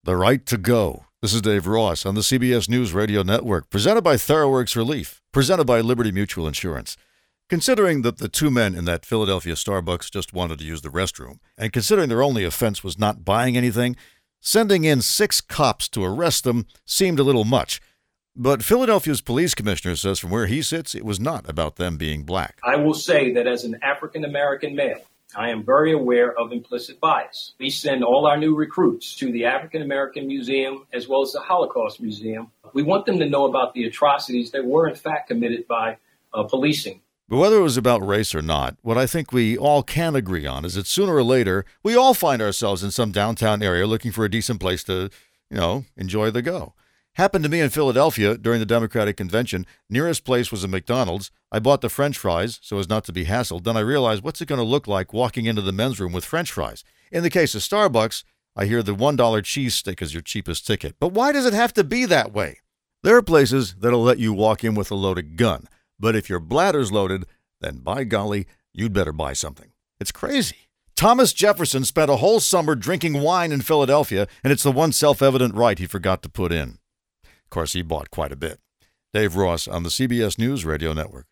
The Right to Go. This is Dave Ross on the CBS News Radio Network, presented by TheraWorks Relief, presented by Liberty Mutual Insurance. Considering that the two men in that Philadelphia Starbucks just wanted to use the restroom, and considering their only offense was not buying anything, sending in 6 cops to arrest them seemed a little much. But Philadelphia's police commissioner says from where he sits, it was not about them being black. I will say that as an African-American male, I am very aware of implicit bias. We send all our new recruits to the African-American Museum as well as the Holocaust Museum. We want them to know about the atrocities that were in fact committed by policing. But whether it was about race or not, what I think we all can agree on is that sooner or later, we all find ourselves in some downtown area looking for a decent place to, enjoy the go. Happened to me in Philadelphia during the Democratic Convention. Nearest place was a McDonald's. I bought the French fries so as not to be hassled. Then I realized, what's it going to look like walking into the men's room with French fries? In the case of Starbucks, I hear the $1 cheese stick is your cheapest ticket. But why does it have to be that way? There are places that'll let you walk in with a loaded gun. But if your bladder's loaded, then by golly, you'd better buy something. It's crazy. Thomas Jefferson spent a whole summer drinking wine in Philadelphia, and it's the one self-evident right he forgot to put in. Of course, he bought quite a bit. Dave Ross on the CBS News Radio Network.